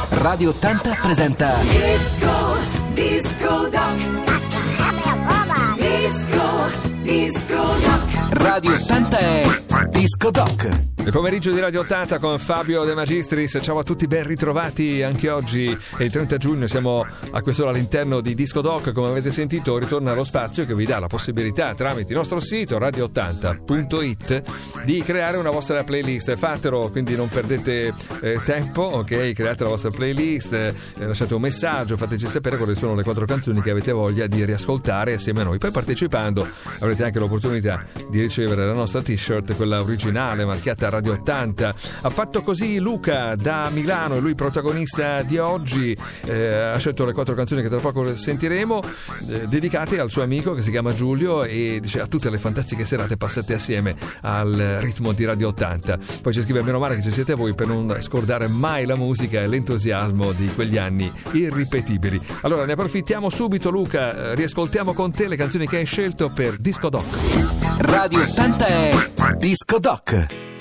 Radio 80 presenta Disco Doc. Disco Doc. Radio 80 è Disco Doc. Il pomeriggio di Radio 80 con Fabio De Magistris. Ciao a tutti, ben ritrovati. Anche oggi è il 30 giugno, siamo a quest'ora all'interno di Disco Doc. Come avete sentito, ritorna lo spazio che vi dà la possibilità, tramite il nostro sito radio80.it, di creare una vostra playlist. Fatelo, quindi non perdete tempo, ok? Create la vostra playlist, lasciate un messaggio, fateci sapere quali sono le 4 canzoni che avete voglia di riascoltare assieme a noi. Poi partecipando avrete anche l'opportunità di ricevere la nostra t-shirt, quella originale marchiata Radio 80. Ha fatto così Luca da Milano, e lui protagonista di oggi. Ha scelto le 4 canzoni che tra poco sentiremo, dedicate al suo amico che si chiama Giulio, e dice: a tutte le fantastiche serate passate assieme al ritmo di Radio 80. Poi ci scrive: meno male che ci siete voi per non scordare mai la musica e l'entusiasmo di quegli anni irripetibili. Allora ne approfittiamo subito, Luca, riascoltiamo con te le canzoni che hai scelto per Disco Doc. Radio 80 è Disco Doc.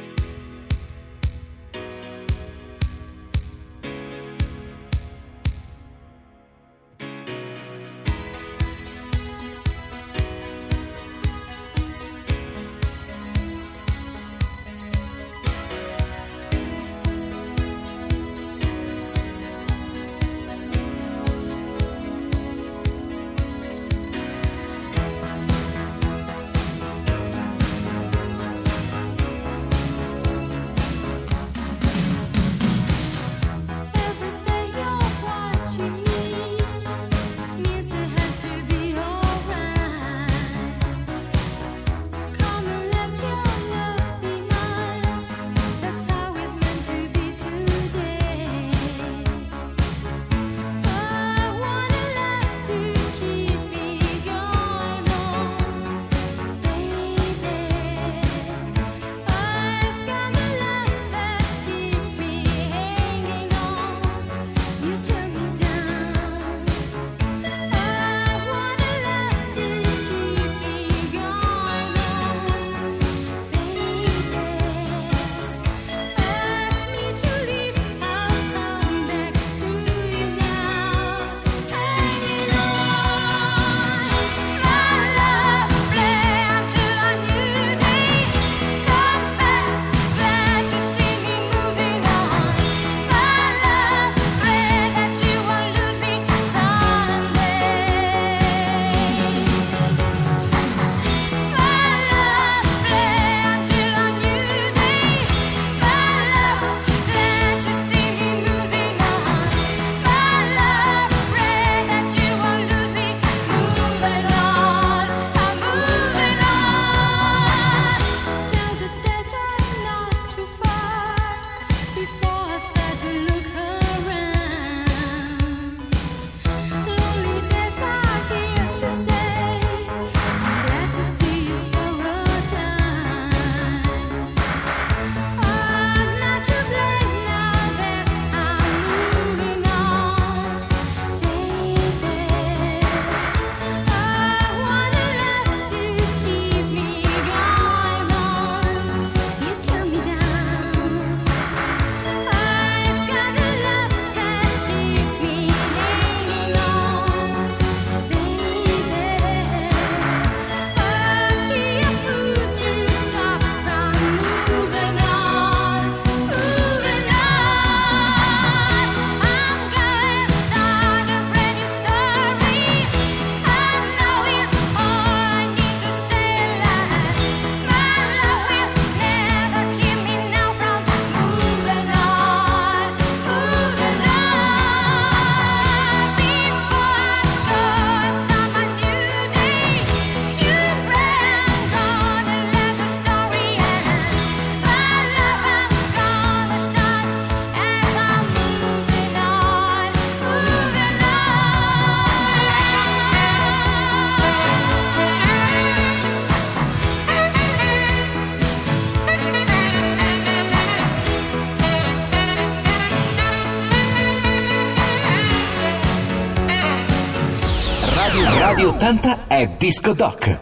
Radio 80 è Disco Doc.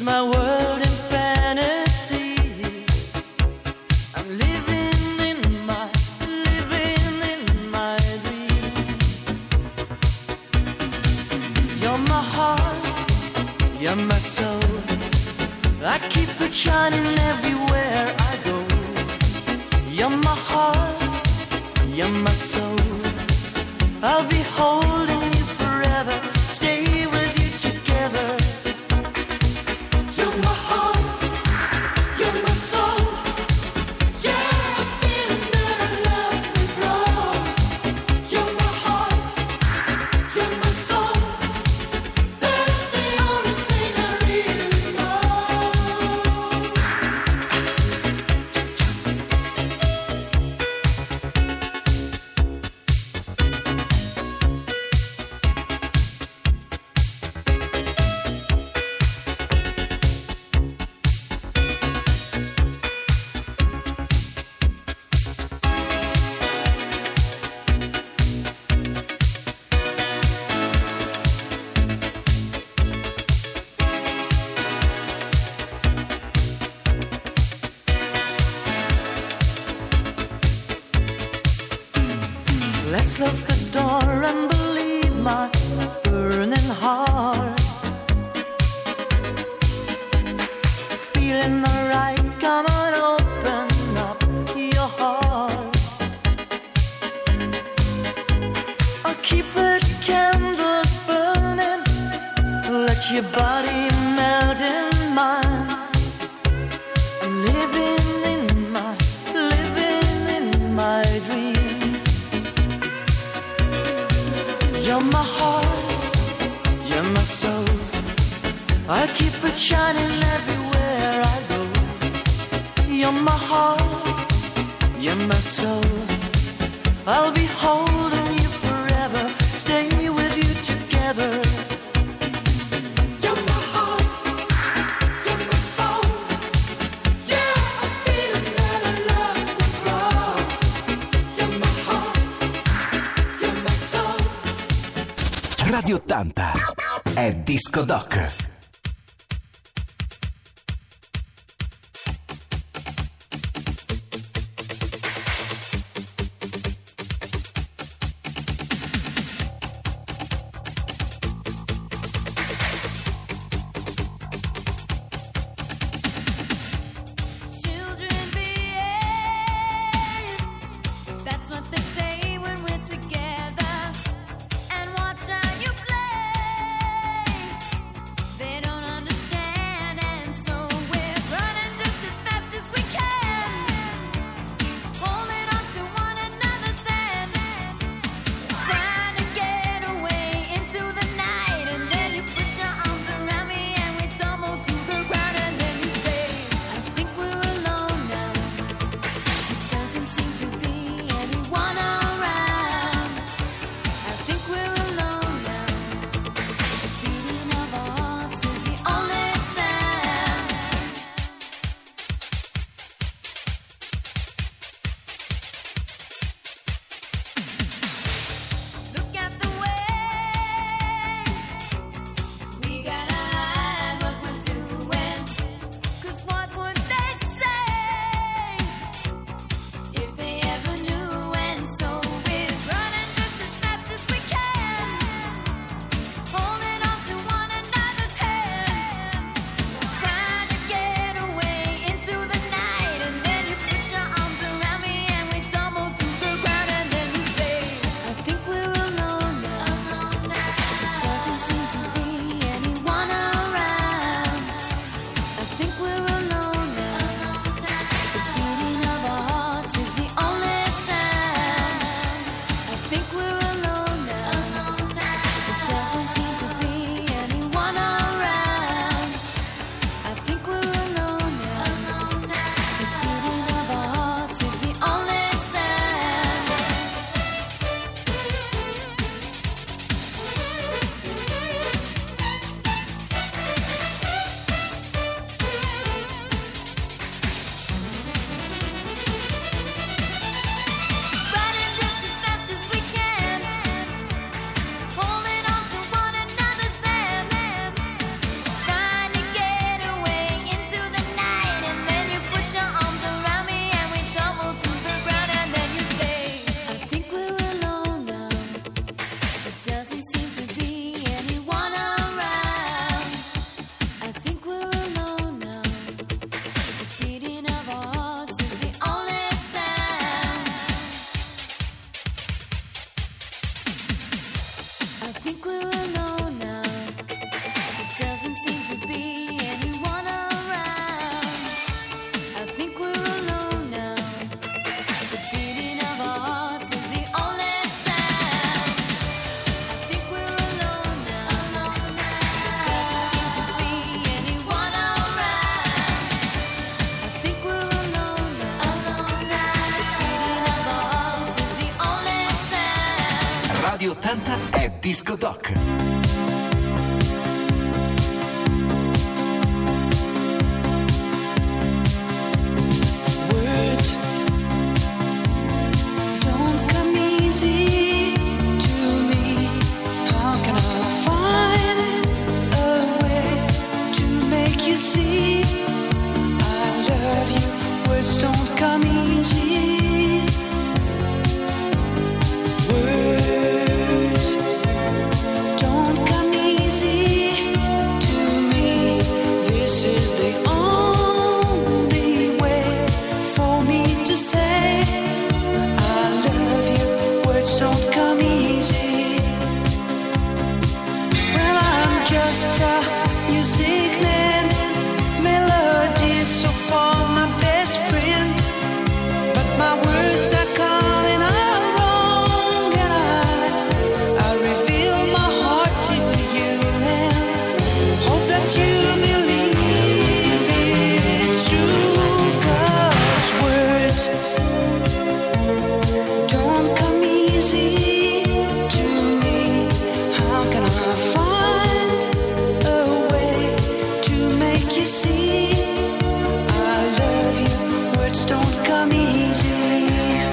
my world in fantasy. I'm living in my dream. You're my heart, you're my soul. I keep it shining everywhere I go. You're my heart, you're my soul. I'll be holding you forever, stay with you together. You're my heart, you're my soul. Yeah, I'm feeling that I love you, bro. You're my heart, you're my soul. That's the only thing I really know. Let's close the door and believe my burning heart. Feeling alright, come on, open up your heart. I'll keep the candles burning, let your body melt in mine. I'm living in my dreams. You're my heart, you're my soul. I keep it shining everywhere I go. You're my heart, you're my soul. I'll be holding you forever, stay with you together. You're my heart, you're my soul. Yeah, I'm feeling that I love you, bro. You're my heart, you're my soul. Radio 80 è Disco Doc. Children behave, that's what they say when we're together. And watch how you play. 80 è Disco Doc. Words don't come easy to me. How can I find a way to make you see I love you? Words don't come easy. Words don't come easy to me. This is the only way for me to say I love you. Words don't come easy. Well, I'm just a music man. Melody so far my best friend, but my words are coming out wrong, and I reveal my heart to you and hope that you believe it's true. 'Cause words don't come easy to me. How can I find a way to make you see I love you? Words don't come easy.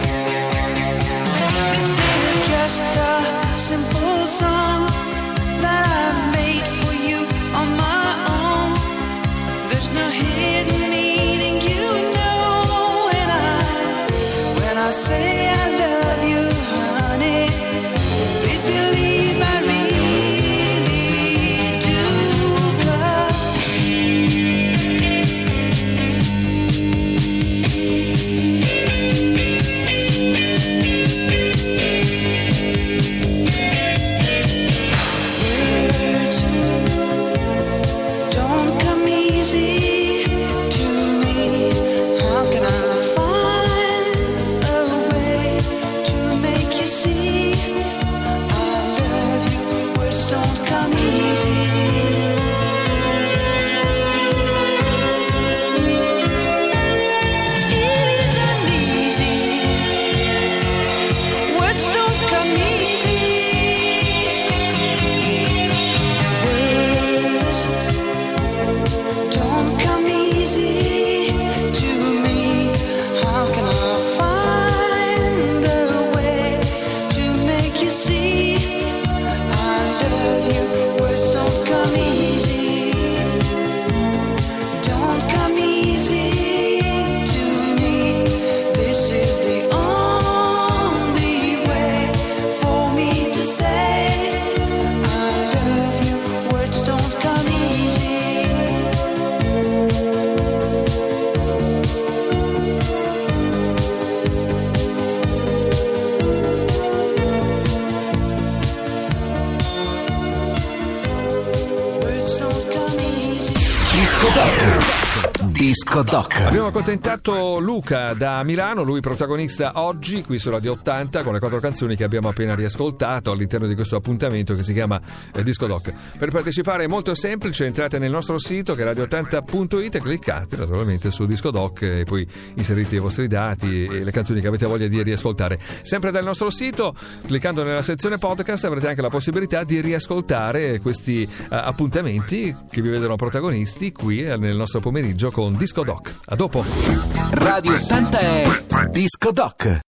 This is just a simple song that I made for you on my own. There's no hidden meaning, you know, when I say I love you, honey, please believe I really do. 'Cause words don't come easy to me. How can I find a way to make you see I love you? Words don't come easy. It isn't easy. Words don't come easy. Words don't come easy to me. How can I find a way to make you see I love you? Words don't come easy. Don't come easy to me. This is the only way for me to say I love you. Words don't come easy. Words don't come easy. Disco Doc. Disco Doc. Abbiamo accontentato Luca da Milano, lui protagonista oggi qui su Radio 80 con le 4 canzoni che abbiamo appena riascoltato all'interno di questo appuntamento che si chiama Disco Doc. Per partecipare è molto semplice, entrate nel nostro sito che è radio80.it e cliccate naturalmente su Disco Doc e poi inserite i vostri dati e le canzoni che avete voglia di riascoltare. Sempre dal nostro sito, cliccando nella sezione podcast avrete anche la possibilità di riascoltare questi appuntamenti che vi vedono protagonisti qui nel nostro pomeriggio con Disco Doc. A dopo. Radio 80 è Disco Doc.